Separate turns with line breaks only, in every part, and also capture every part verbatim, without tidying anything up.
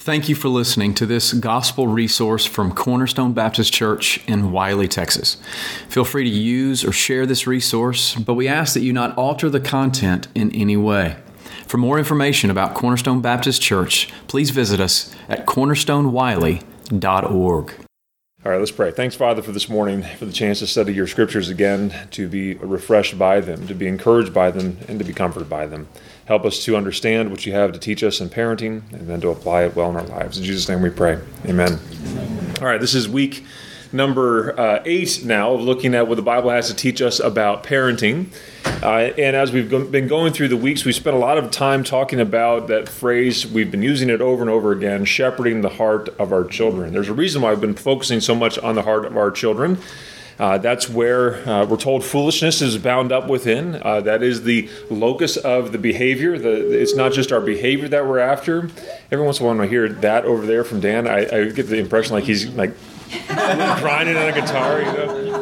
Thank you for listening to this gospel resource from Cornerstone Baptist Church in Wiley, Texas. Feel free to use or share this resource, but we ask that you not alter the content in any way. For more information about Cornerstone Baptist Church, please visit us at cornerstone wiley dot org.
All right, let's pray. Thanks, Father, for this morning, for the chance to study your scriptures again, to be refreshed by them, to be encouraged by them, and to be comforted by them. Help us to understand what you have to teach us in parenting, and then to apply it well in our lives. In Jesus' name we pray. Amen. All right, this is week number uh, eight now of looking at what the Bible has to teach us about parenting. Uh, and as we've go- been going through the weeks, we spent a lot of time talking about that phrase. We've been using it over and over again, shepherding the heart of our children. There's a reason why I've been focusing so much on the heart of our children. Uh, that's where uh, we're told foolishness is bound up within. Uh, that is the locus of the behavior. The, it's not just our behavior that we're after. Every once in a while when I hear that over there from Dan, I, I get the impression like he's like grinding on a guitar, you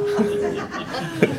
know.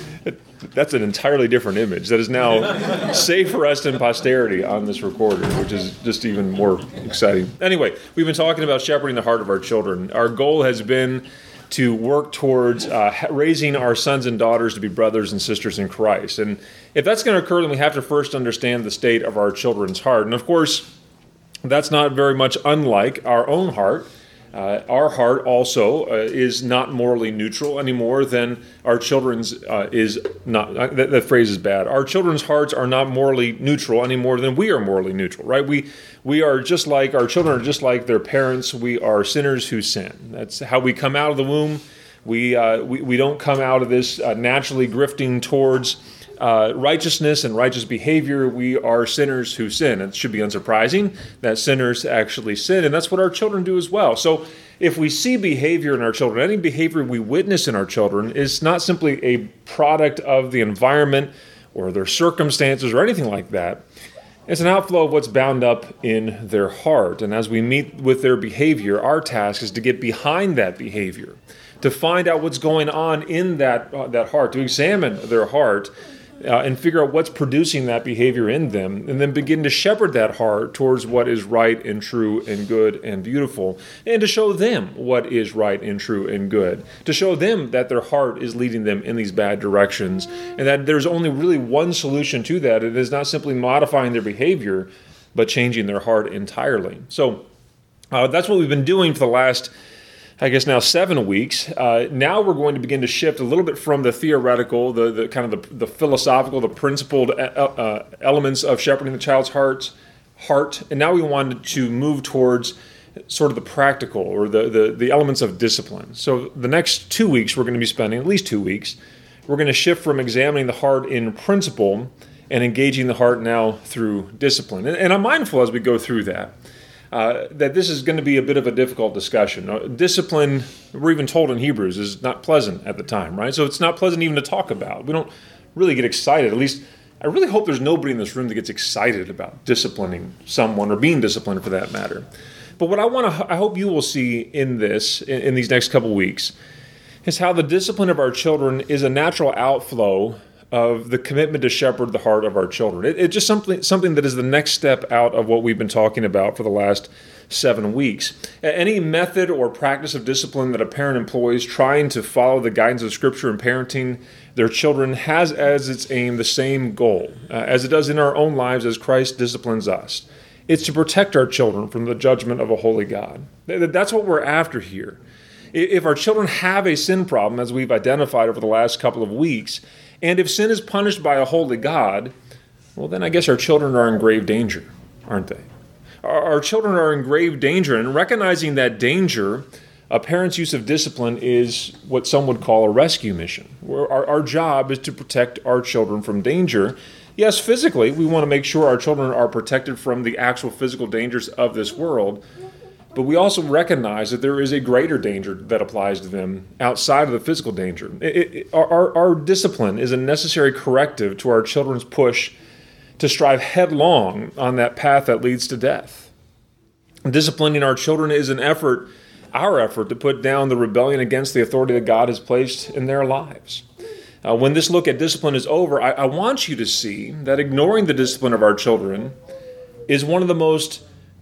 That's an entirely different image that is now safe for us in posterity on this recorder, which is just even more exciting. Anyway, we've been talking about shepherding the heart of our children. Our goal has been to work towards uh, raising our sons and daughters to be brothers and sisters in Christ. And if that's going to occur, then we have to first understand the state of our children's heart. And of course, that's not very much unlike our own heart. Uh, our heart also uh, is not morally neutral any more than our children's uh, is not. Uh, that, that phrase is bad. Our children's hearts are not morally neutral any more than we are morally neutral, right? We we are just like, our children are just like their parents. We are sinners who sin. That's how we come out of the womb. We uh, we, we don't come out of this uh, naturally grifting towards Uh, righteousness and righteous behavior. We are sinners who sin. It should be unsurprising that sinners actually sin, and that's what our children do as well. So if we see behavior in our children, any behavior we witness in our children is not simply a product of the environment or their circumstances or anything like that. It's an outflow of what's bound up in their heart. And as we meet with their behavior, our task is to get behind that behavior, to find out what's going on in that, uh, that heart, to examine their heart, Uh, and figure out what's producing that behavior in them, and then begin to shepherd that heart towards what is right and true and good and beautiful, and to show them what is right and true and good, to show them that their heart is leading them in these bad directions, and that there's only really one solution to that. It is not simply modifying their behavior, but changing their heart entirely. So uh, that's what we've been doing for the last I guess now seven weeks. Uh, now we're going to begin to shift a little bit from the theoretical, the, the kind of the, the philosophical, the principled uh, elements of shepherding the child's heart, heart, and now we wanted to move towards sort of the practical or the, the, the elements of discipline. So the next two weeks we're going to be spending, at least two weeks, we're going to shift from examining the heart in principle and engaging the heart now through discipline. And, and I'm mindful as we go through that. Uh, that this is going to be a bit of a difficult discussion. Uh, discipline, we're even told in Hebrews, is not pleasant at the time, right? So it's not pleasant even to talk about. We don't really get excited. At least, I really hope there's nobody in this room that gets excited about disciplining someone or being disciplined for that matter. But what I want to, I hope you will see in this, in, in these next couple weeks, is how the discipline of our children is a natural outflow of the commitment to shepherd the heart of our children. It, it's just something something that is the next step out of what we've been talking about for the last seven weeks. Any method or practice of discipline that a parent employs trying to follow the guidance of Scripture in parenting their children has as its aim the same goal, uh, as it does in our own lives as Christ disciplines us. It's to protect our children from the judgment of a holy God. That's what we're after here. If our children have a sin problem, as we've identified over the last couple of weeks, and if sin is punished by a holy God, well, then I guess our children are in grave danger, aren't they? Our, our children are in grave danger, and recognizing that danger, a parent's use of discipline is what some would call a rescue mission. Where our, our job is to protect our children from danger. Yes, physically, we want to make sure our children are protected from the actual physical dangers of this world, but we also recognize that there is a greater danger that applies to them outside of the physical danger. It, it, our, our discipline is a necessary corrective to our children's push to strive headlong on that path that leads to death. Disciplining our children is an effort, our effort, to put down the rebellion against the authority that God has placed in their lives. Uh, when this look at discipline is over, I, I want you to see that ignoring the discipline of our children is one of the most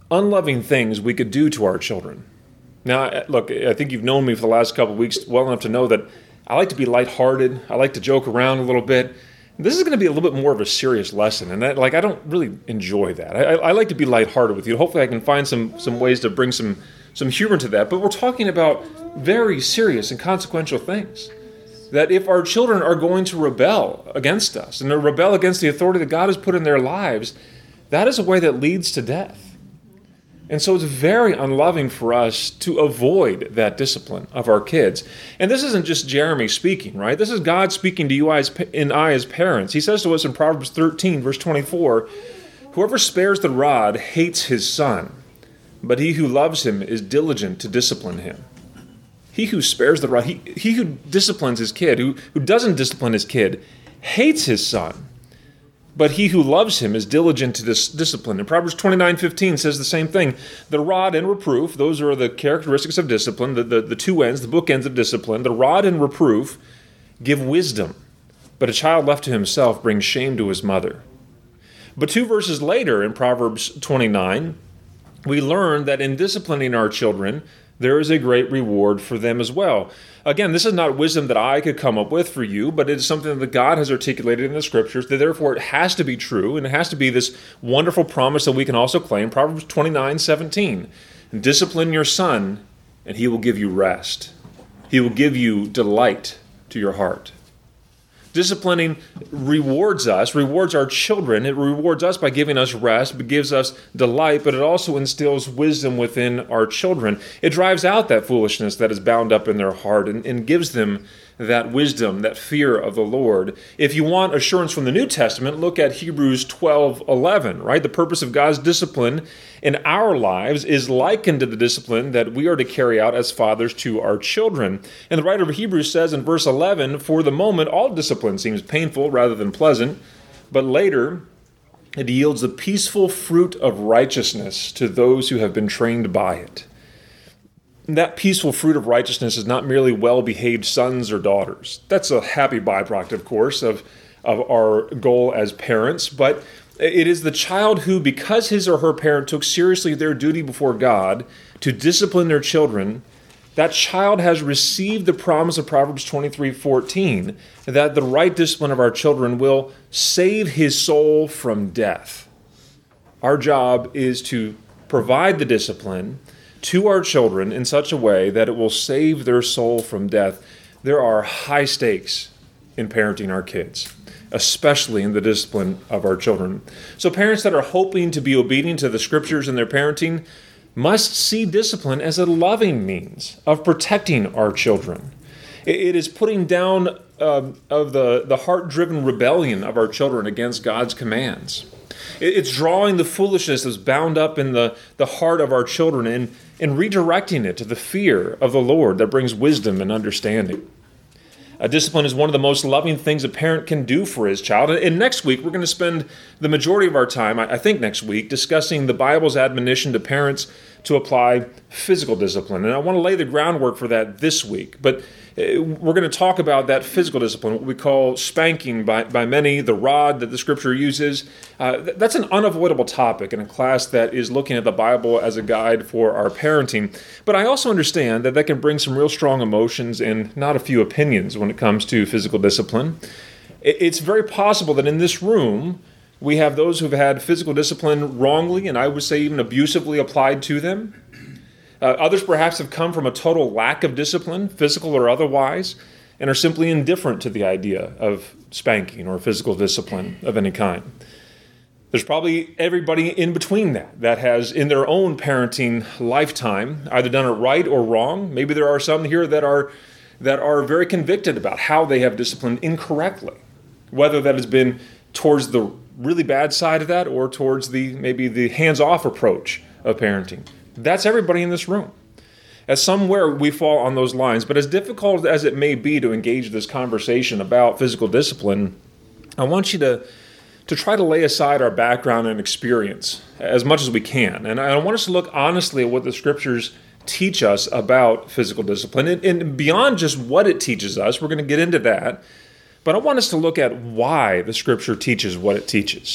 unloving things we could do to our children. Now, look, I think you've known me for the last couple of weeks well enough to know that I like to be lighthearted. I like to joke around a little bit. This is going to be a little bit more of a serious lesson, and that, like, I don't really enjoy that. I, I like to be lighthearted with you. Hopefully I can find some some ways to bring some, some humor to that, but we're talking about very serious and consequential things. That if our children are going to rebel against us, and to rebel against the authority that God has put in their lives, that is a way that leads to death. And so it's very unloving for us to avoid that discipline of our kids. And this isn't just Jeremy speaking, right? This is God speaking to you and I as parents. He says to us in Proverbs thirteen, verse twenty-four, "Whoever spares the rod hates his son, but he who loves him is diligent to discipline him." He who spares the rod, he, he who disciplines his kid, who, who doesn't discipline his kid, hates his son. But he who loves him is diligent to this discipline. And Proverbs twenty-nine fifteen says the same thing. The rod and reproof, those are the characteristics of discipline, the, the, the two ends, the bookends of discipline. The rod and reproof give wisdom, but a child left to himself brings shame to his mother. But two verses later in Proverbs twenty-nine, we learn that in disciplining our children, there is a great reward for them as well. Again, this is not wisdom that I could come up with for you, but it is something that God has articulated in the Scriptures, that therefore it has to be true, and it has to be this wonderful promise that we can also claim. Proverbs twenty-nine seventeen, "Discipline your son, and he will give you rest. He will give you delight to your heart." Disciplining rewards us, rewards our children. It rewards us by giving us rest, it gives us delight, but it also instills wisdom within our children. It drives out that foolishness that is bound up in their heart and, and gives them that wisdom, that fear of the Lord. If you want assurance from the New Testament, look at Hebrews twelve eleven, right? The purpose of God's discipline in our lives is likened to the discipline that we are to carry out as fathers to our children. And the writer of Hebrews says in verse eleven, "For the moment, all discipline seems painful rather than pleasant, but later it yields the peaceful fruit of righteousness to those who have been trained by it." That peaceful fruit of righteousness is not merely well-behaved sons or daughters. That's a happy byproduct, of course, of, of our goal as parents, but it is the child who, because his or her parent took seriously their duty before God to discipline their children, that child has received the promise of Proverbs twenty-three fourteen, that the right discipline of our children will save his soul from death. Our job is to provide the discipline to our children in such a way that it will save their soul from death. There are high stakes in parenting our kids, especially in the discipline of our children. So parents that are hoping to be obedient to the Scriptures in their parenting must see discipline as a loving means of protecting our children. It is putting down uh, of the, the heart-driven rebellion of our children against God's commands. It's drawing the foolishness that's bound up in the, the heart of our children and, and redirecting it to the fear of the Lord that brings wisdom and understanding. A discipline is one of the most loving things a parent can do for his child. And next week, we're going to spend the majority of our time, I think next week, discussing the Bible's admonition to parents to apply physical discipline. And I want to lay the groundwork for that this week. But we're going to talk about that physical discipline, what we call spanking by, by many, the rod that the Scripture uses. Uh, that's an unavoidable topic in a class that is looking at the Bible as a guide for our parenting. But I also understand that that can bring some real strong emotions and not a few opinions when it comes to physical discipline. It's very possible that in this room, we have those who've had physical discipline wrongly, and I would say even abusively applied to them. Uh, others perhaps have come from a total lack of discipline, physical or otherwise, and are simply indifferent to the idea of spanking or physical discipline of any kind. There's probably everybody in between that, that has in their own parenting lifetime either done it right or wrong. Maybe there are some here that are that are very convicted about how they have disciplined incorrectly, whether that has been towards the really bad side of that or towards the maybe the hands-off approach of parenting. That's everybody in this room. As somewhere we fall on those lines, but as difficult as it may be to engage this conversation about physical discipline, I want you to, to try to lay aside our background and experience as much as we can. And I want us to look honestly at what the Scriptures teach us about physical discipline. And, and beyond just what it teaches us, we're going to get into that, but I want us to look at why the Scripture teaches what it teaches.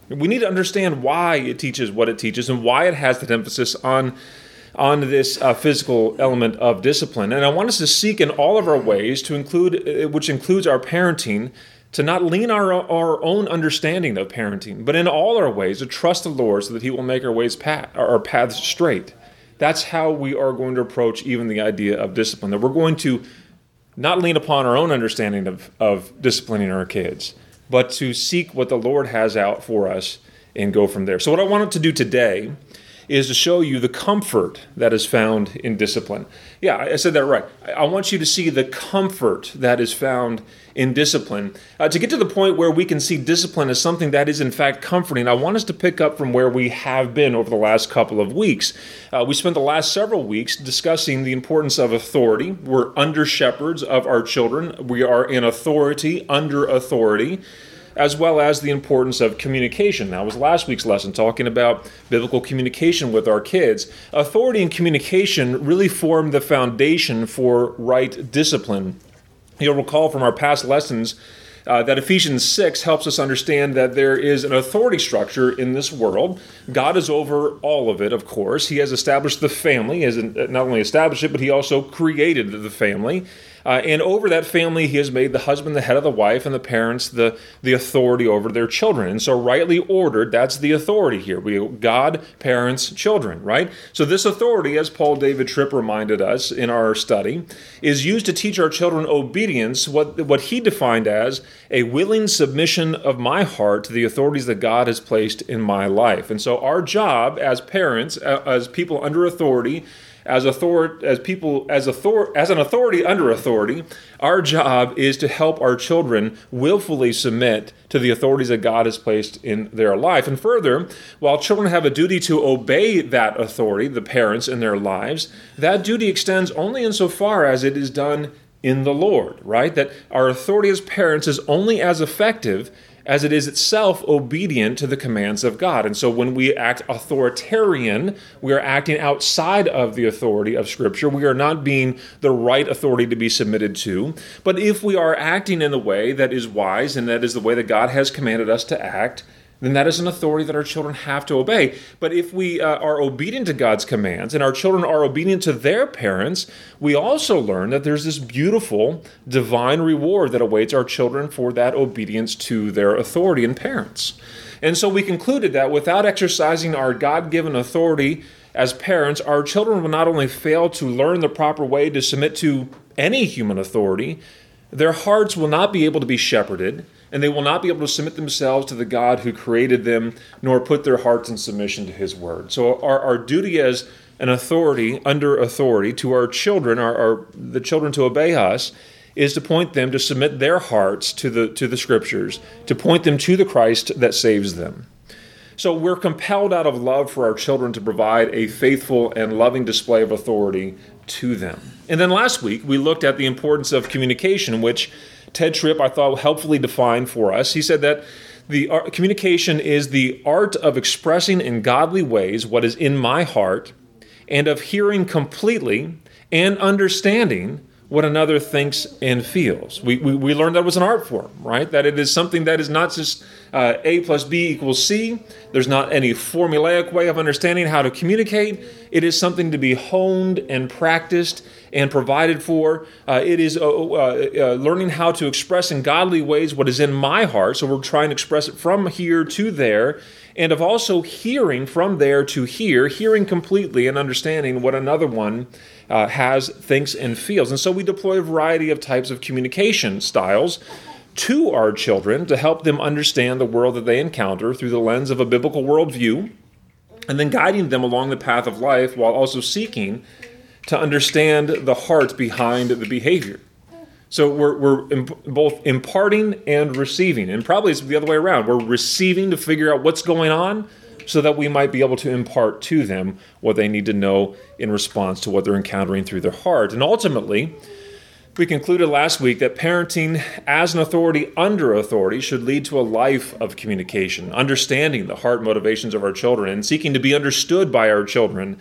We need to understand why it teaches what it teaches and why it has that emphasis on, on this uh, physical element of discipline. And I want us to seek in all of our ways to include, which includes our parenting, to not lean our, our own understanding of parenting, but in all our ways to trust the Lord so that He will make our ways path, our paths straight. That's how we are going to approach even the idea of discipline, that we're going to not lean upon our own understanding of, of disciplining our kids, but to seek what the Lord has out for us and go from there. So what I wanted to do today is to show you the comfort that is found in discipline. Yeah, I said that right. I want you to see the comfort that is found in discipline. Uh, to get to the point where we can see discipline as something that is in fact comforting, I want us to pick up from where we have been over the last couple of weeks. Uh, we spent the last several weeks discussing the importance of authority. We're under shepherds of our children. We are in authority, under authority, as well as the importance of communication. That was last week's lesson, talking about biblical communication with our kids. Authority and communication really form the foundation for right discipline. You'll recall from our past lessons uh, that Ephesians six helps us understand that there is an authority structure in this world. God is over all of it, of course. He has established the family. He has not only established it, but He also created the family. Uh, and over that family, He has made the husband the head of the wife and the parents the, the authority over their children. And so rightly ordered, that's the authority here. We God, parents, children, right? So this authority, as Paul David Tripp reminded us in our study, is used to teach our children obedience, what, what he defined as a willing submission of my heart to the authorities that God has placed in my life. And so our job as parents, as people under authority, As author, as people, as author, as an authority under authority, our job is to help our children willfully submit to the authorities that God has placed in their life. And further, while children have a duty to obey that authority, the parents in their lives, that duty extends only insofar as it is done in the Lord, right? That our authority as parents is only as effective as it is itself obedient to the commands of God. And so when we act authoritarian, we are acting outside of the authority of Scripture. We are not being the right authority to be submitted to. But if we are acting in the way that is wise, and that is the way that God has commanded us to act, then that is an authority that our children have to obey. But if we uh, are obedient to God's commands and our children are obedient to their parents, we also learn that there's this beautiful divine reward that awaits our children for that obedience to their authority and parents. And so we concluded that without exercising our God-given authority as parents, our children will not only fail to learn the proper way to submit to any human authority, their hearts will not be able to be shepherded, and they will not be able to submit themselves to the God who created them, nor put their hearts in submission to His word. So our, our duty as an authority, under authority, to our children, our, our the children to obey us, is to point them to submit their hearts to the to the Scriptures, to point them to the Christ that saves them. So we're compelled out of love for our children to provide a faithful and loving display of authority to them. And then last week, we looked at the importance of communication, which Ted Tripp, I thought, helpfully defined for us. He said that the art, communication is the art of expressing in godly ways what is in my heart, and of hearing completely and understanding what another thinks and feels. We, we, we learned that was an art form, right? That it is something that is not just uh, A plus B equals C. There's not any formulaic way of understanding how to communicate. It is something to be honed and practiced and provided for. Uh, it is uh, uh, uh, learning how to express in godly ways what is in my heart. So we're trying to express it from here to there, and of also hearing from there to here, hearing completely and understanding what another one uh, has, thinks, and feels. And so we deploy a variety of types of communication styles to our children to help them understand the world that they encounter through the lens of a biblical worldview, and then guiding them along the path of life while also seeking to understand the heart behind the behavior. So we're, we're imp- both imparting and receiving, and probably it's the other way around. We're receiving to figure out what's going on so that we might be able to impart to them what they need to know in response to what they're encountering through their heart. And ultimately, we concluded last week that parenting as an authority under authority should lead to a life of communication, understanding the heart motivations of our children and seeking to be understood by our children,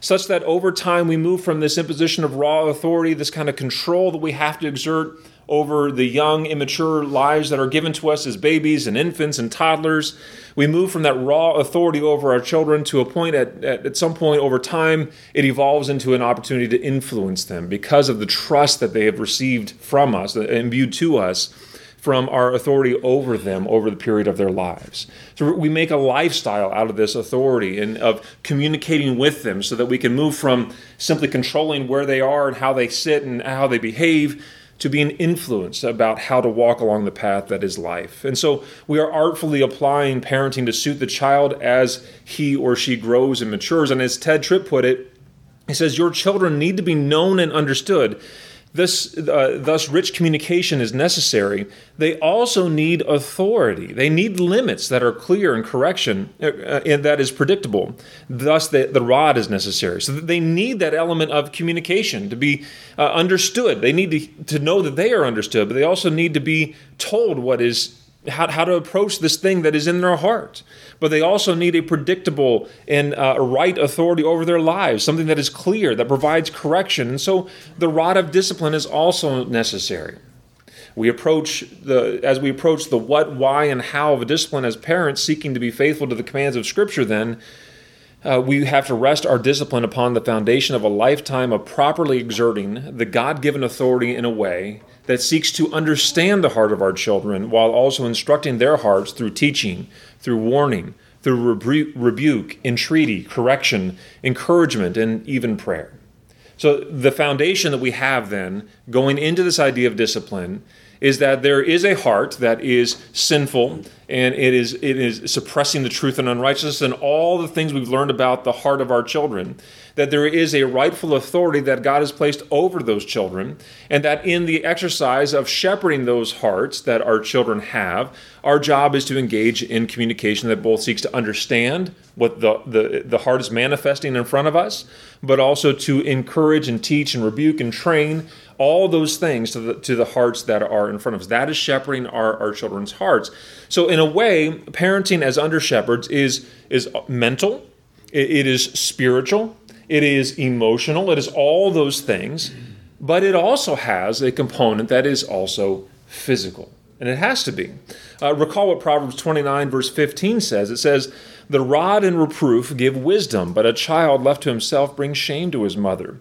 such that over time we move from this imposition of raw authority, this kind of control that we have to exert over the young, immature lives that are given to us as babies and infants and toddlers. We move from that raw authority over our children to a point at, at, at some point over time, it evolves into an opportunity to influence them because of the trust that they have received from us, imbued to us from our authority over them over the period of their lives. So we make a lifestyle out of this authority and of communicating with them so that we can move from simply controlling where they are and how they sit and how they behave to being influenced about how to walk along the path that is life. And so we are artfully applying parenting to suit the child as he or she grows and matures. And as Ted Tripp put it, he says, your children need to be known and understood. This, uh, thus, rich communication is necessary. They also need authority. They need limits that are clear and correction, uh, and that is predictable. Thus, the, the rod is necessary. So they need that element of communication to be uh, understood. They need to, to know that they are understood, but they also need to be told what is how, how to approach this thing that is in their heart. But they also need a predictable and uh, right authority over their lives, something that is clear, that provides correction. And so the rod of discipline is also necessary. We approach the as we approach the what, why, and how of a discipline as parents seeking to be faithful to the commands of Scripture, then uh, we have to rest our discipline upon the foundation of a lifetime of properly exerting the God-given authority in a way that seeks to understand the heart of our children while also instructing their hearts through teaching, through warning, through rebu- rebuke, entreaty, correction, encouragement, and even prayer. So the foundation that we have then going into this idea of discipline is that there is a heart that is sinful and it is it is suppressing the truth and unrighteousness and all the things we've learned about the heart of our children, that there is a rightful authority that God has placed over those children, and that in the exercise of shepherding those hearts that our children have, our job is to engage in communication that both seeks to understand what the, the, the heart is manifesting in front of us, but also to encourage and teach and rebuke and train all those things to the, to the hearts that are in front of us. That is shepherding our, our children's hearts. So in a way, parenting as under shepherds is, is mental, it, it is spiritual, it is emotional, it is all those things, but it also has a component that is also physical, and it has to be. Uh, recall what Proverbs twenty-nine verse fifteen says. It says, the rod and reproof give wisdom, but a child left to himself brings shame to his mother.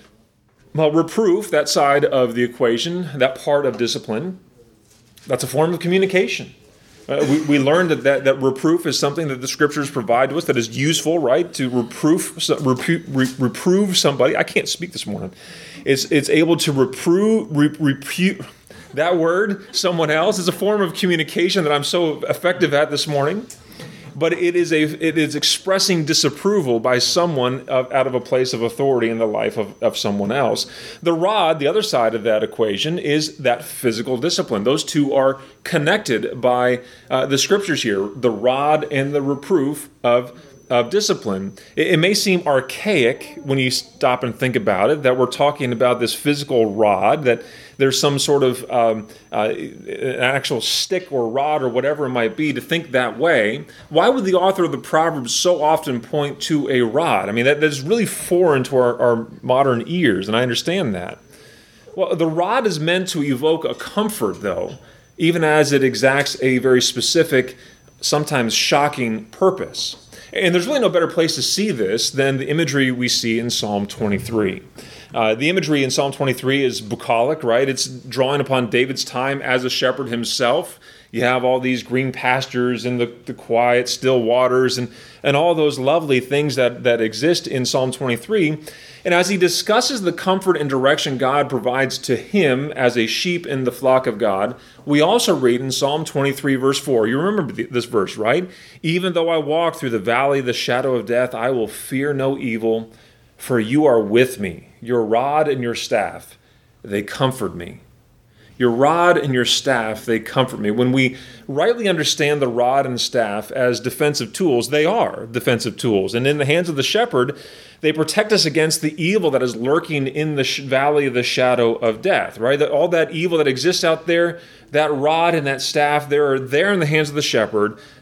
Well, reproof, that side of the equation, that part of discipline, that's a form of communication. Uh, we, we learned that, that that reproof is something that the Scriptures provide to us that is useful, right? To reproof, repro, re, reprove somebody. I can't speak this morning. It's it's able to reprove, re, repute, that word, someone else, is a form of communication that I'm so effective at this morning. But it is a it is expressing disapproval by someone of, out of a place of authority in the life of, of someone else. The rod, the other side of that equation, is that physical discipline. Those two are connected by uh, the Scriptures here, the rod and the reproof of of discipline. It, it may seem archaic when you stop and think about it, that we're talking about this physical rod, that there's some sort of um, uh, an actual stick or rod or whatever it might be, to think that way. Why would the author of the Proverbs so often point to a rod? I mean, that, that's really foreign to our, our modern ears, and I understand that. Well, the rod is meant to evoke a comfort, though, even as it exacts a very specific, sometimes shocking purpose. And there's really no better place to see this than the imagery we see in Psalm twenty-three. Uh, the imagery in Psalm twenty-three is bucolic, right? It's drawing upon David's time as a shepherd himself. You have all these green pastures and the, the quiet, still waters and, and all those lovely things that, that exist in Psalm twenty-three. And as he discusses the comfort and direction God provides to him as a sheep in the flock of God, we also read in Psalm twenty-three, verse four. You remember this verse, right? Even though I walk through the valley of the shadow of death, I will fear no evil, for you are with me. Your rod and your staff, they comfort me. Your rod and your staff, they comfort me. When we rightly understand the rod and staff as defensive tools, they are defensive tools. And in the hands of the shepherd, they protect us against the evil that is lurking in the sh- valley of the shadow of death, right? That all that evil that exists out there, that rod and that staff, they're there in the hands of the shepherd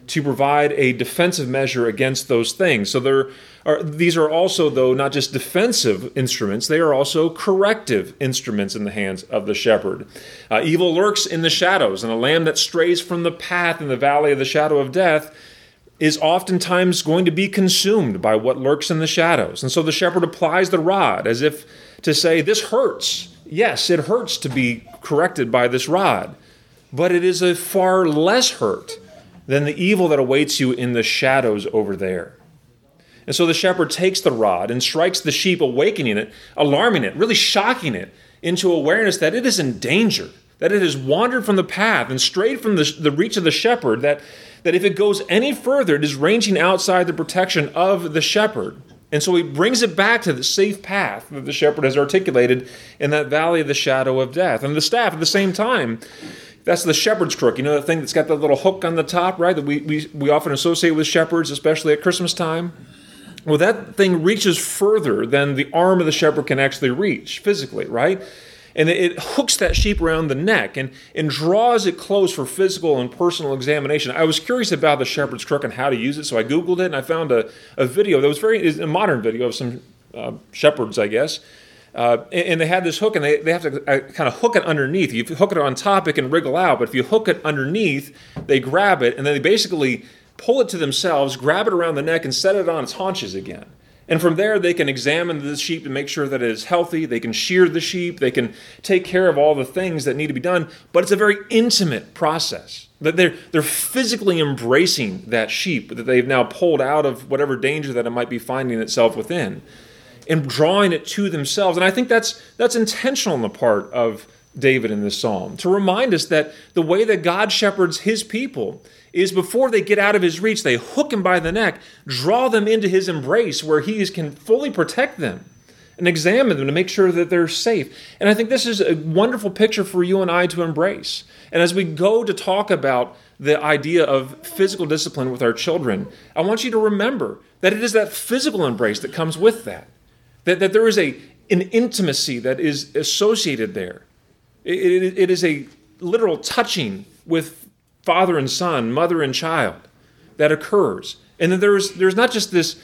to provide a defensive measure against those things. So there are, these are also, though, not just defensive instruments, they are also corrective instruments in the hands of the shepherd. Uh, evil lurks in the shadows, and a lamb that strays from the path in the valley of the shadow of death is oftentimes going to be consumed by what lurks in the shadows. And so the shepherd applies the rod as if to say, this hurts. Yes, it hurts to be corrected by this rod, but it is a far less hurt than the evil that awaits you in the shadows over there. And so the shepherd takes the rod and strikes the sheep, awakening it, alarming it, really shocking it into awareness that it is in danger, that it has wandered from the path and strayed from the, the reach of the shepherd, that, that if it goes any further, it is ranging outside the protection of the shepherd. And so he brings it back to the safe path that the shepherd has articulated in that valley of the shadow of death. And the staff, at the same time, that's the shepherd's crook. You know, the thing that's got that little hook on the top, right, that we, we, we often associate with shepherds, especially at Christmas time? Well, that thing reaches further than the arm of the shepherd can actually reach physically, right? And it, it hooks that sheep around the neck and, and draws it close for physical and personal examination. I was curious about the shepherd's crook and how to use it, so I Googled it, and I found a, a video that was very, a modern video of some uh, shepherds, I guess. Uh, and, and they had this hook, and they, they have to uh, kind of hook it underneath. If you hook it on top, it can wriggle out. But if you hook it underneath, they grab it, and then they basically pull it to themselves, grab it around the neck, and set it on its haunches again. And from there, they can examine the sheep to make sure that it is healthy. They can shear the sheep. They can take care of all the things that need to be done. But it's a very intimate process. That they're, they're physically embracing that sheep that they've now pulled out of whatever danger that it might be finding itself within, and drawing it to themselves. And I think that's that's intentional on the part of David in this psalm, to remind us that the way that God shepherds his people is before they get out of his reach, they hook him by the neck, draw them into his embrace where he can fully protect them and examine them to make sure that they're safe. And I think this is a wonderful picture for you and I to embrace. And as we go to talk about the idea of physical discipline with our children, I want you to remember that it is that physical embrace that comes with that. That, that there is a, an intimacy that is associated there. It, it, it is a literal touching with father and son, mother and child that occurs. And then there's, there's not just this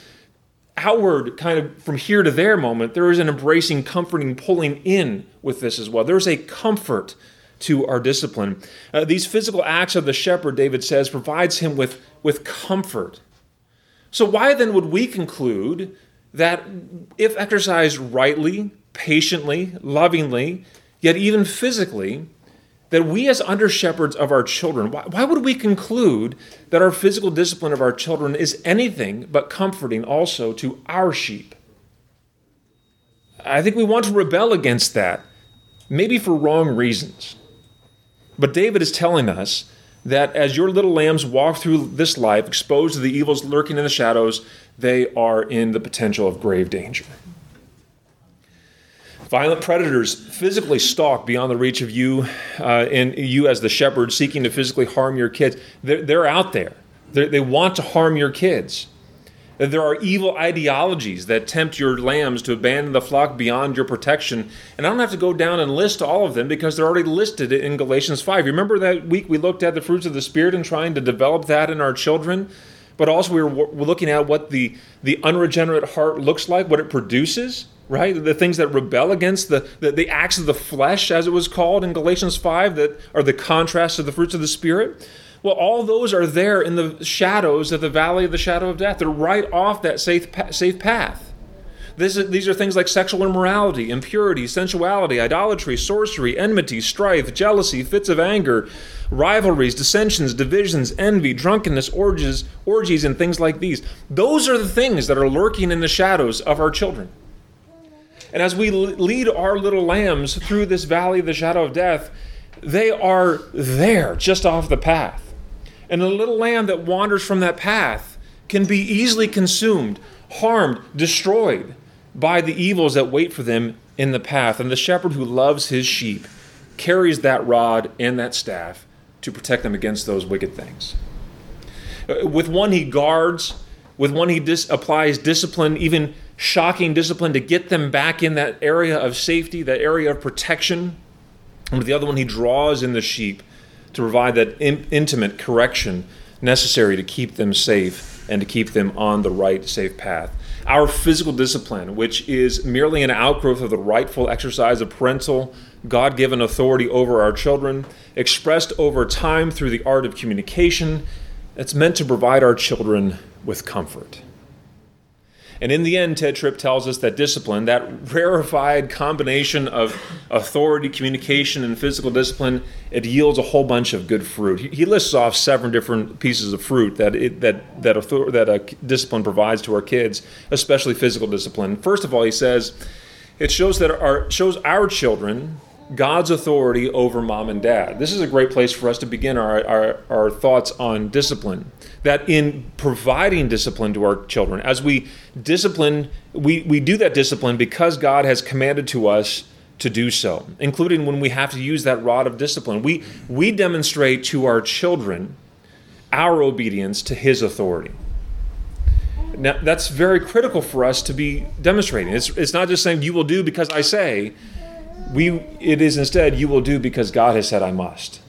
outward kind of from here to there moment. There is an embracing, comforting, pulling in with this as well. There's a comfort to our discipline. Uh, these physical acts of the shepherd, David says, provides him with, with comfort. So why then would we conclude that if exercised rightly, patiently, lovingly, yet even physically, that we as under-shepherds of our children, why, why would we conclude that our physical discipline of our children is anything but comforting also to our sheep? I think we want to rebel against that, maybe for wrong reasons. But David is telling us that as your little lambs walk through this life, exposed to the evils lurking in the shadows, they are in the potential of grave danger. Violent predators physically stalk beyond the reach of you uh, and you as the shepherd seeking to physically harm your kids. They're, they're out there. They're, they want to harm your kids. There are evil ideologies that tempt your lambs to abandon the flock beyond your protection. And I don't have to go down and list all of them because they're already listed in Galatians five. Remember that week we looked at the fruits of the Spirit and trying to develop that in our children? But also we were, we're looking at what the, the unregenerate heart looks like, what it produces. Right? The things that rebel against the, the, the acts of the flesh, as it was called in Galatians five, that are the contrast to the fruits of the Spirit. Well, all those are there in the shadows of the valley of the shadow of death. They're right off that safe, safe path. This is, these are things like sexual immorality, impurity, sensuality, idolatry, sorcery, enmity, strife, jealousy, fits of anger, rivalries, dissensions, divisions, envy, drunkenness, orgies, orgies, and things like these. Those are the things that are lurking in the shadows of our children. And as we lead our little lambs through this valley of the shadow of death, they are there, just off the path. And a little lamb that wanders from that path can be easily consumed, harmed, destroyed by the evils that wait for them in the path. And the shepherd who loves his sheep carries that rod and that staff to protect them against those wicked things. With one he guards, with one he dis- applies discipline, even shocking discipline to get them back in that area of safety, that area of protection. And with the other one, he draws in the sheep to provide that in- intimate correction necessary to keep them safe and to keep them on the right, safe path. Our physical discipline, which is merely an outgrowth of the rightful exercise of parental, God-given authority over our children, expressed over time through the art of communication, it's meant to provide our children with comfort. And in the end, Ted Tripp tells us that discipline, that rarefied combination of authority, communication, and physical discipline, it yields a whole bunch of good fruit. He lists off seven different pieces of fruit that it, that that author, that a discipline provides to our kids, especially physical discipline. First of all, he says it shows that our shows our children God's authority over mom and dad. This is a great place for us to begin our, our, our thoughts on discipline. That in providing discipline to our children, as we discipline, we, we do that discipline because God has commanded to us to do so, including when we have to use that rod of discipline. We, we demonstrate to our children our obedience to His authority. Now, that's very critical for us to be demonstrating. It's, it's not just saying, you will do because I say. We, it is instead, you will do because God has said I must.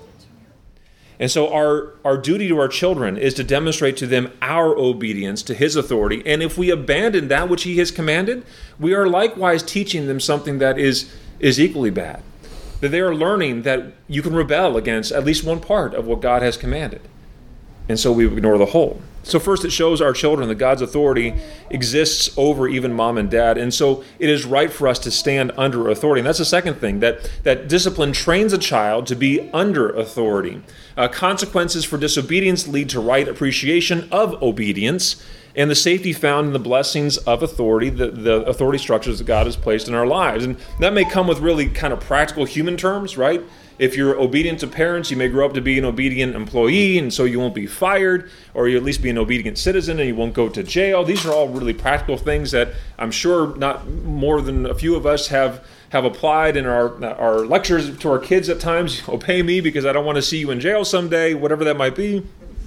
And so our, our duty to our children is to demonstrate to them our obedience to His authority. And if we abandon that which He has commanded, we are likewise teaching them something that is, is equally bad. That they are learning that you can rebel against at least one part of what God has commanded. And so we ignore the whole. So first, it shows our children that God's authority exists over even mom and dad. And so it is right for us to stand under authority. And that's the second thing, that, that discipline trains a child to be under authority. Uh, consequences for disobedience lead to right appreciation of obedience and the safety found in the blessings of authority, the, the authority structures that God has placed in our lives. And that may come with really kind of practical human terms, right? If you're obedient to parents, you may grow up to be an obedient employee, and so you won't be fired, or you at least be an obedient citizen, and you won't go to jail. These are all really practical things that I'm sure not more than a few of us have, have applied in our, our lectures to our kids at times. Obey me because I don't want to see you in jail someday, whatever that might be.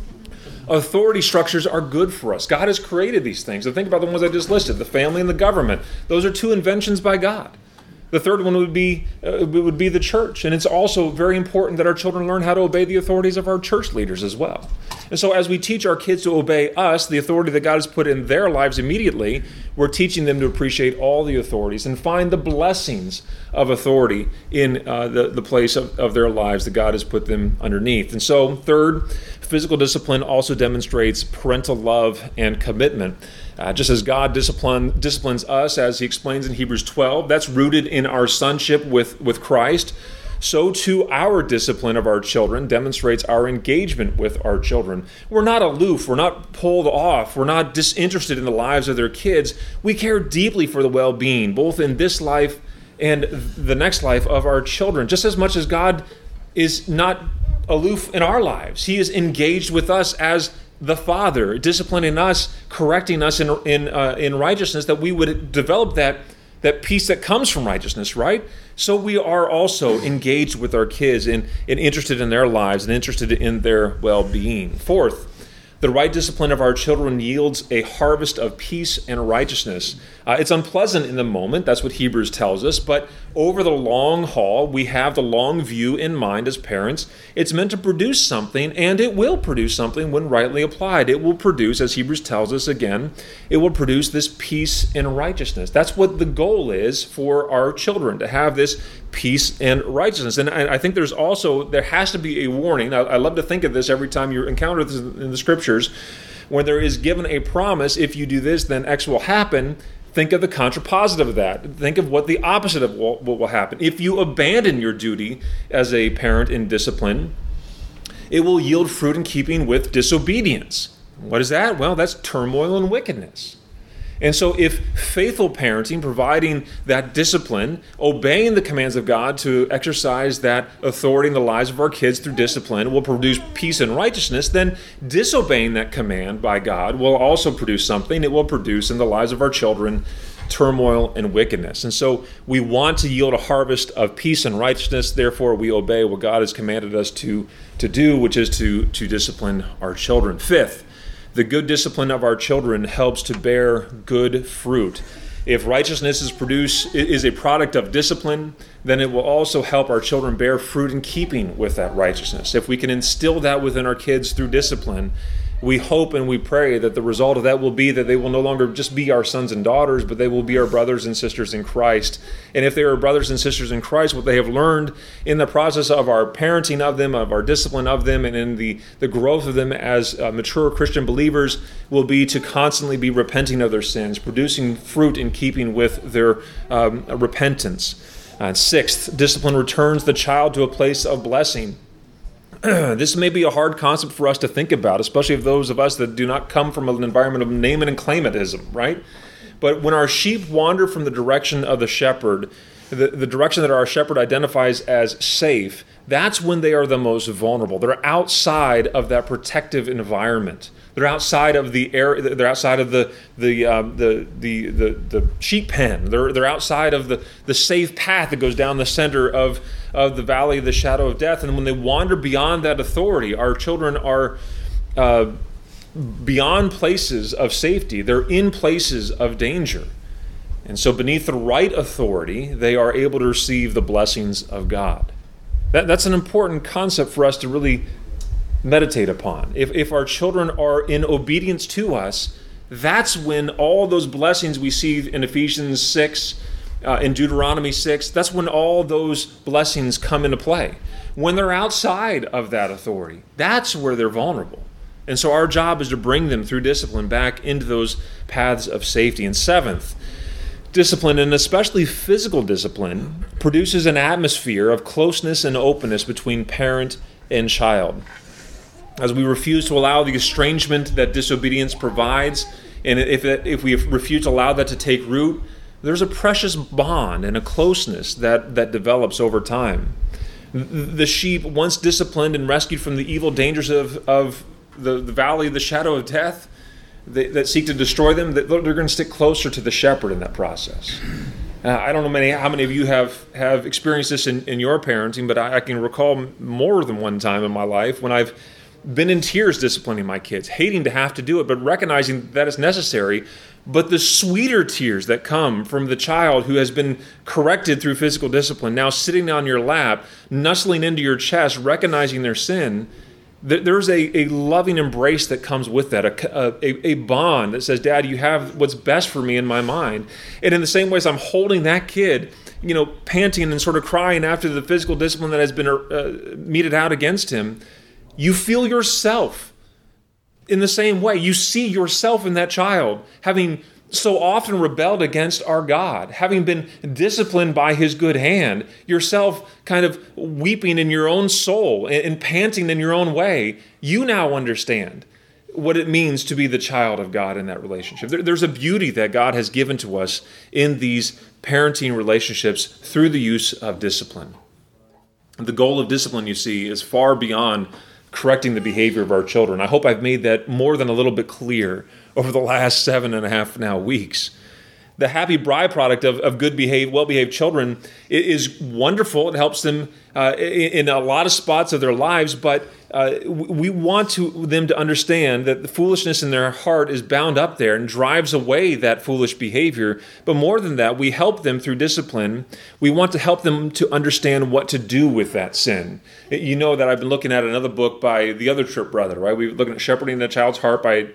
Authority structures are good for us. God has created these things. And think about the ones I just listed, the family and the government. Those are two inventions by God. The third one would be uh, would be the church. And it's also very important that our children learn how to obey the authorities of our church leaders as well. And so as we teach our kids to obey us, the authority that God has put in their lives immediately, we're teaching them to appreciate all the authorities and find the blessings of authority in uh, the, the place of, of their lives that God has put them underneath. And so third, physical discipline also demonstrates parental love and commitment. Uh, just as God discipline, disciplines us, as He explains in Hebrews twelve, that's rooted in our sonship with, with Christ. So too our discipline of our children demonstrates our engagement with our children. We're not aloof, we're not pulled off, we're not disinterested in the lives of their kids. We care deeply for the well-being, both in this life and the next life of our children, just as much as God is not aloof in our lives. He is engaged with us as the Father, disciplining us, correcting us in in uh, in righteousness, that we would develop that that peace that comes from righteousness, right? So we are also engaged with our kids and, and interested in their lives and interested in their well-being. Fourth, the right discipline of our children yields a harvest of peace and righteousness. Uh, it's unpleasant in the moment, that's what Hebrews tells us, but over the long haul, we have the long view in mind as parents. It's meant to produce something, and it will produce something when rightly applied. It will produce, as Hebrews tells us again, it will produce this peace and righteousness. That's what the goal is for our children, to have this peace and righteousness. And I think there's also, there has to be a warning. I, I love to think of this every time you encounter this in the scriptures. When there is given a promise, if you do this, then X will happen. Think of the contrapositive of that. Think of what the opposite of what will happen. If you abandon your duty as a parent in discipline, it will yield fruit in keeping with disobedience. What is that? Well, that's turmoil and wickedness. And so if faithful parenting, providing that discipline, obeying the commands of God to exercise that authority in the lives of our kids through discipline will produce peace and righteousness, then disobeying that command by God will also produce something. It will produce in the lives of our children turmoil and wickedness. And so we want to yield a harvest of peace and righteousness. Therefore, we obey what God has commanded us to, to do, which is to, to discipline our children. Fifth, the good discipline of our children helps to bear good fruit. If righteousness is produce is a product of discipline, then it will also help our children bear fruit in keeping with that righteousness. If we can instill that within our kids through discipline, we hope and we pray that the result of that will be that they will no longer just be our sons and daughters, but they will be our brothers and sisters in Christ. And if they are brothers and sisters in Christ, what they have learned in the process of our parenting of them, of our discipline of them, and in the, the growth of them as uh, mature Christian believers will be to constantly be repenting of their sins, producing fruit in keeping with their um, repentance. Uh, sixth, discipline returns the child to a place of blessing. This may be a hard concept for us to think about, especially of those of us that do not come from an environment of name it and claim itism, right? But when our sheep wander from the direction of the shepherd, the, the direction that our shepherd identifies as safe, that's when they are the most vulnerable. They're outside of that protective environment. They're outside of the air. They're outside of the the um, the, the the the sheep pen. They're they're outside of the, the safe path that goes down the center of of the valley of the shadow of death. And when they wander beyond that authority, our children are uh, beyond places of safety. They're in places of danger. And so, beneath the right authority, they are able to receive the blessings of God. That that's an important concept for us to really meditate upon. If, if our children are in obedience to us, that's when all those blessings we see in Ephesians six, uh, in Deuteronomy six, that's when all those blessings come into play. When they're outside of that authority, that's where they're vulnerable. And so our job is to bring them through discipline back into those paths of safety. And seventh, discipline, and especially physical discipline, produces an atmosphere of closeness and openness between parent and child. As we refuse to allow the estrangement that disobedience provides, and if it, if we refuse to allow that to take root, there's a precious bond and a closeness that, that develops over time. The sheep, once disciplined and rescued from the evil dangers of, of the, the valley of the shadow of death they, that seek to destroy them, they're going to stick closer to the shepherd in that process. Uh, I don't know many, how many of you have, have experienced this in, in your parenting, but I, I can recall more than one time in my life when I've been in tears disciplining my kids, hating to have to do it, but recognizing that it's necessary. But the sweeter tears that come from the child who has been corrected through physical discipline, now sitting on your lap, nuzzling into your chest, recognizing their sin, there's a, a loving embrace that comes with that, a, a, a bond that says, Dad, you have what's best for me in my mind. And in the same way as I'm holding that kid, you know, panting and sort of crying after the physical discipline that has been uh, meted out against him, you feel yourself in the same way. You see yourself in that child, having so often rebelled against our God, having been disciplined by his good hand, yourself kind of weeping in your own soul and panting in your own way. You now understand what it means to be the child of God in that relationship. There's a beauty that God has given to us in these parenting relationships through the use of discipline. The goal of discipline, you see, is far beyond correcting the behavior of our children. I hope I've made that more than a little bit clear over the last seven and a half now weeks. The happy byproduct of, of good behaved, well-behaved children is wonderful. It helps them uh, in a lot of spots of their lives, but uh, we want to, them to understand that the foolishness in their heart is bound up there and drives away that foolish behavior. But more than that, we help them through discipline. We want to help them to understand what to do with that sin. You know that I've been looking at another book by the other Tripp brother, right? We're looking at Shepherding the Child's Heart by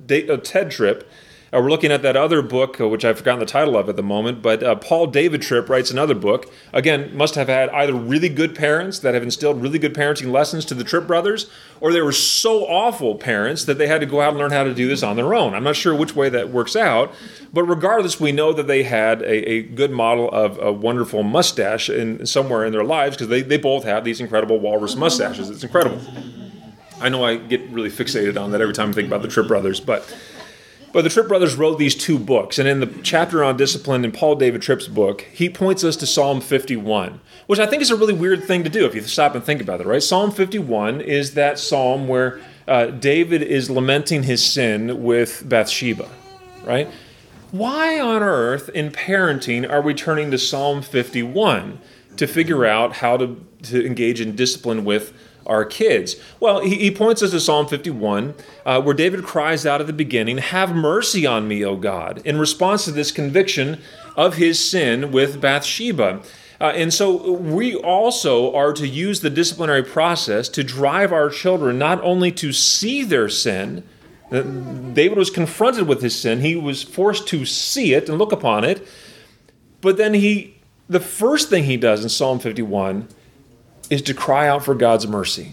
Ted Tripp. Uh, we're looking at that other book, uh, which I've forgotten the title of at the moment, but uh, Paul David Tripp writes another book. Again, must have had either really good parents that have instilled really good parenting lessons to the Tripp brothers, or they were so awful parents that they had to go out and learn how to do this on their own. I'm not sure which way that works out, but regardless, we know that they had a, a good model of a wonderful mustache in somewhere in their lives, because they, they both have these incredible walrus mustaches. It's incredible. I know I get really fixated on that every time I think about the Tripp brothers, but... But the Tripp brothers wrote these two books, and in the chapter on discipline in Paul David Tripp's book, he points us to Psalm fifty-one, which I think is a really weird thing to do if you stop and think about it, right? Psalm fifty-one is that psalm where uh, David is lamenting his sin with Bathsheba, right? Why on earth in parenting are we turning to Psalm fifty-one to figure out how to, to engage in discipline with our kids? Well, he, he points us to Psalm fifty-one, uh, where David cries out at the beginning, "Have mercy on me, O God," in response to this conviction of his sin with Bathsheba. Uh, and so we also are to use the disciplinary process to drive our children not only to see their sin. David was confronted with his sin. He was forced to see it and look upon it. But then he, the first thing he does in Psalm fifty-one is to cry out for God's mercy.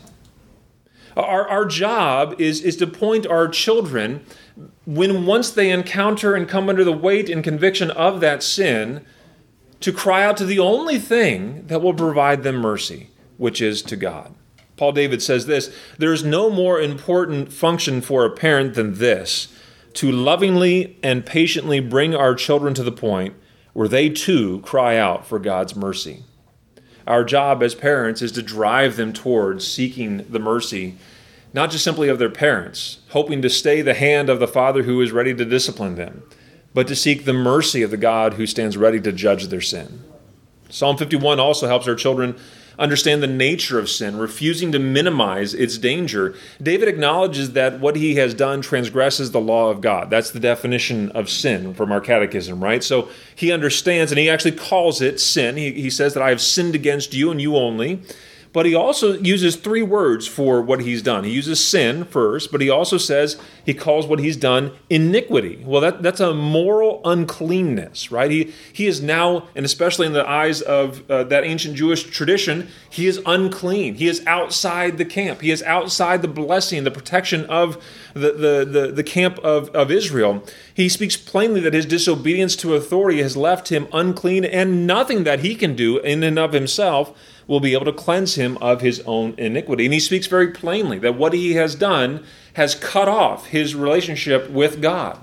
Our, our job is, is to point our children, when once they encounter and come under the weight and conviction of that sin, to cry out to the only thing that will provide them mercy, which is to God. Paul David says this, "There is no more important function for a parent than this, to lovingly and patiently bring our children to the point where they too cry out for God's mercy." Our job as parents is to drive them towards seeking the mercy, not just simply of their parents, hoping to stay the hand of the Father who is ready to discipline them, but to seek the mercy of the God who stands ready to judge their sin. Psalm fifty-one also helps our children understand the nature of sin, refusing to minimize its danger. David acknowledges that what he has done transgresses the law of God. That's the definition of sin from our catechism, right? So he understands, and he actually calls it sin. He, he says that I have sinned against you and you only. But he also uses three words for what he's done. He uses sin first, but he also says he calls what he's done iniquity. Well, that, that's a moral uncleanness, right? He, he is now, and especially in the eyes of uh, that ancient Jewish tradition, he is unclean. He is outside the camp. He is outside the blessing, the protection of the, the, the, the camp of, of Israel. He speaks plainly that his disobedience to authority has left him unclean, and nothing that he can do in and of himself will be able to cleanse him of his own iniquity. And he speaks very plainly that what he has done has cut off his relationship with God.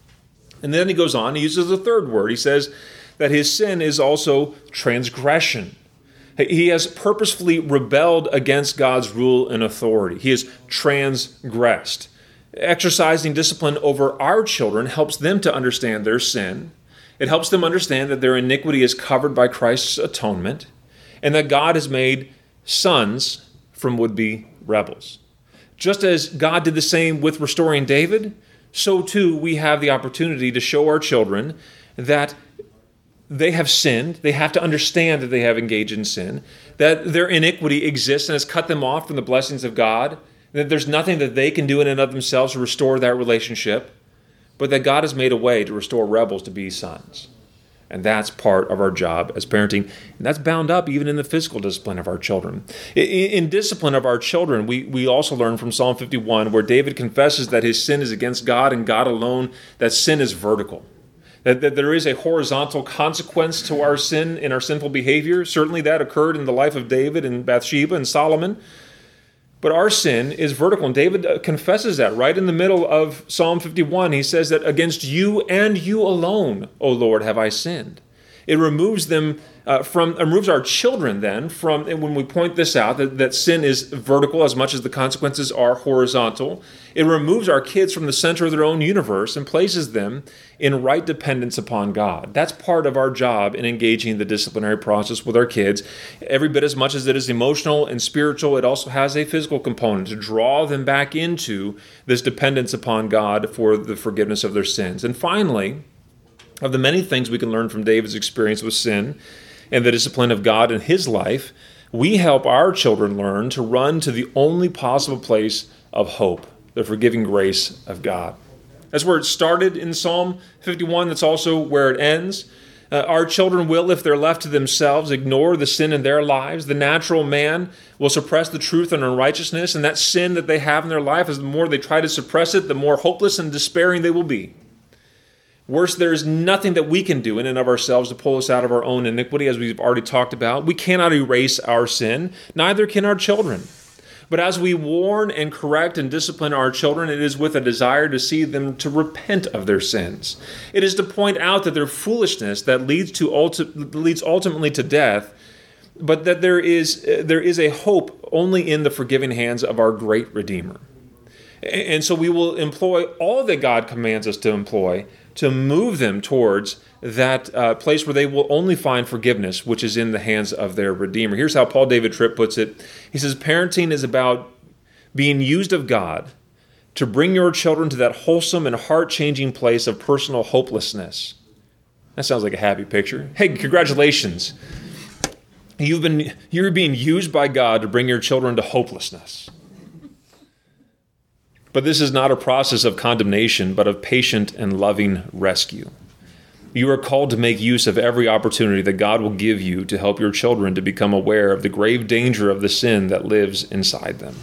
And then he goes on, he uses the third word. He says that his sin is also transgression. He has purposefully rebelled against God's rule and authority. He has transgressed. Exercising discipline over our children helps them to understand their sin. It helps them understand that their iniquity is covered by Christ's atonement, and that God has made sons from would-be rebels. Just as God did the same with restoring David, so too we have the opportunity to show our children that they have sinned, they have to understand that they have engaged in sin, that their iniquity exists and has cut them off from the blessings of God, that there's nothing that they can do in and of themselves to restore that relationship, but that God has made a way to restore rebels to be sons. And that's part of our job as parenting. And that's bound up even in the physical discipline of our children. In, in discipline of our children, we, we also learn from Psalm fifty-one, where David confesses that his sin is against God and God alone, that sin is vertical. That, that there is a horizontal consequence to our sin and our sinful behavior. Certainly that occurred in the life of David and Bathsheba and Solomon. But our sin is vertical, and David confesses that right in the middle of Psalm fifty-one. He says that against you and you alone, O Lord, have I sinned. It removes them uh, from, removes our children then from, and when we point this out, that, that sin is vertical as much as the consequences are horizontal. It removes our kids from the center of their own universe and places them in right dependence upon God. That's part of our job in engaging the disciplinary process with our kids. Every bit as much as it is emotional and spiritual, it also has a physical component to draw them back into this dependence upon God for the forgiveness of their sins. And finally, of the many things we can learn from David's experience with sin and the discipline of God in his life, we help our children learn to run to the only possible place of hope, the forgiving grace of God. That's where it started in Psalm fifty-one. That's also where it ends. Uh, our children will, if they're left to themselves, ignore the sin in their lives. The natural man will suppress the truth and unrighteousness, and that sin that they have in their life, as the more they try to suppress it, the more hopeless and despairing they will be. Worse, there is nothing that we can do in and of ourselves to pull us out of our own iniquity, as we've already talked about. We cannot erase our sin, neither can our children. But as we warn and correct and discipline our children, it is with a desire to see them to repent of their sins. It is to point out that their foolishness that leads to ulti- leads ultimately to death, but that there is there is a hope only in the forgiving hands of our great Redeemer. And so we will employ all that God commands us to employ to move them towards that uh, place where they will only find forgiveness, which is in the hands of their Redeemer. Here's how Paul David Tripp puts it. He says, parenting is about being used of God to bring your children to that wholesome and heart-changing place of personal hopelessness. That sounds like a happy picture. Hey, congratulations. You've been, you're being used by God to bring your children to hopelessness. But this is not a process of condemnation, but of patient and loving rescue. You are called to make use of every opportunity that God will give you to help your children to become aware of the grave danger of the sin that lives inside them.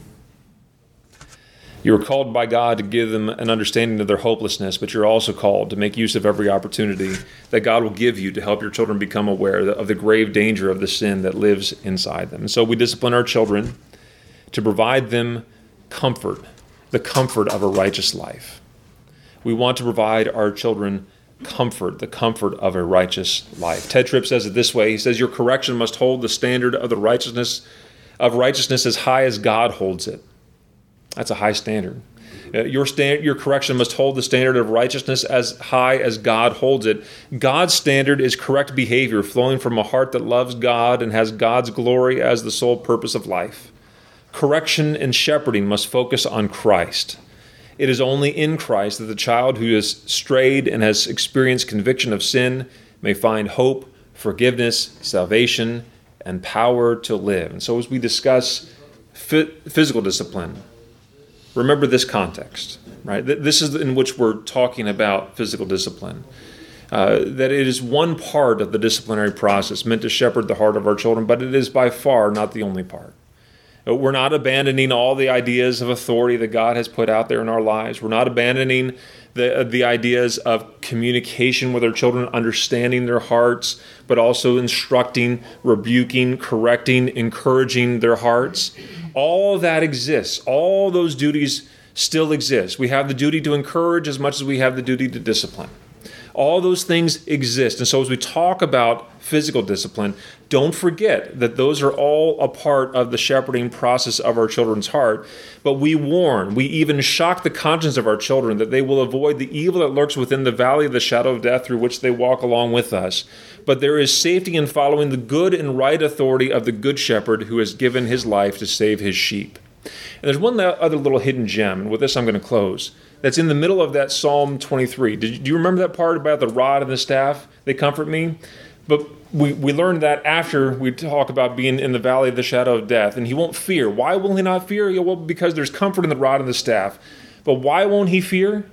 You are called by God to give them an understanding of their hopelessness, but you're also called to make use of every opportunity that God will give you to help your children become aware of the grave danger of the sin that lives inside them. And so we discipline our children to provide them comfort, the comfort of a righteous life. We want to provide our children comfort, the comfort of a righteous life. Ted Tripp says it this way. He says, your correction must hold the standard of the righteousness of righteousness as high as God holds it. That's a high standard. Uh, your stand, your correction must hold the standard of righteousness as high as God holds it. God's standard is correct behavior flowing from a heart that loves God and has God's glory as the sole purpose of life. Correction and shepherding must focus on Christ. It is only in Christ that the child who has strayed and has experienced conviction of sin may find hope, forgiveness, salvation, and power to live. And so as we discuss physical discipline, remember this context, right? This is in which we're talking about physical discipline. Uh, that it is one part of the disciplinary process meant to shepherd the heart of our children, but it is by far not the only part. We're not abandoning all the ideas of authority that God has put out there in our lives. We're not abandoning the, the ideas of communication with our children, understanding their hearts, but also instructing, rebuking, correcting, encouraging their hearts. All that exists. All those duties still exist. We have the duty to encourage as much as we have the duty to discipline. All those things exist. And so as we talk about physical discipline, don't forget that those are all a part of the shepherding process of our children's heart. But we warn, we even shock the conscience of our children that they will avoid the evil that lurks within the valley of the shadow of death through which they walk along with us. But there is safety in following the good and right authority of the good shepherd who has given his life to save his sheep. And there's one other little hidden gem, and with this I'm going to close, that's in the middle of that Psalm twenty-three. Did you, do you remember that part about the rod and the staff? They comfort me. But we, we learned that after we talk about being in the valley of the shadow of death, and he won't fear. Why will he not fear? Yeah, well, because there's comfort in the rod and the staff. But why won't he fear?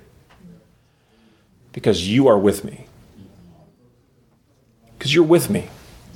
Because you are with me. Because you're with me.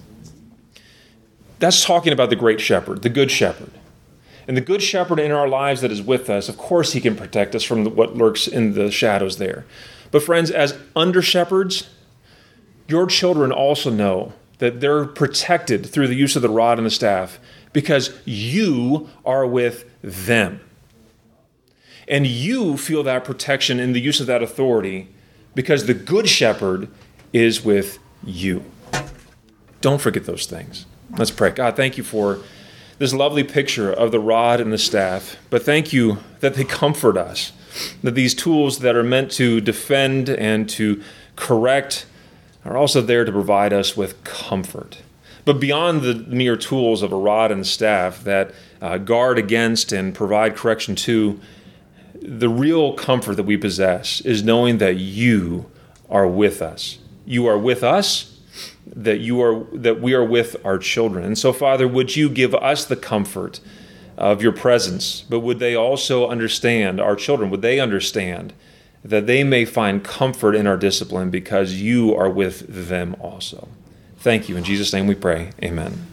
That's talking about the great shepherd, the good shepherd. And the good shepherd in our lives that is with us, of course he can protect us from what lurks in the shadows there. But friends, as under shepherds, your children also know that they're protected through the use of the rod and the staff because you are with them. And you feel that protection in the use of that authority because the good shepherd is with you. Don't forget those things. Let's pray. God, thank you for this lovely picture of the rod and the staff, but thank you that they comfort us, that these tools that are meant to defend and to correct are also there to provide us with comfort. But beyond the mere tools of a rod and staff that uh, guard against and provide correction to, the real comfort that we possess is knowing that you are with us. You are with us, that you are that we are with our children. And so, Father, would you give us the comfort of your presence, but would they also understand, our children, would they understand that they may find comfort in our discipline because you are with them also. Thank you. In Jesus' name we pray. Amen.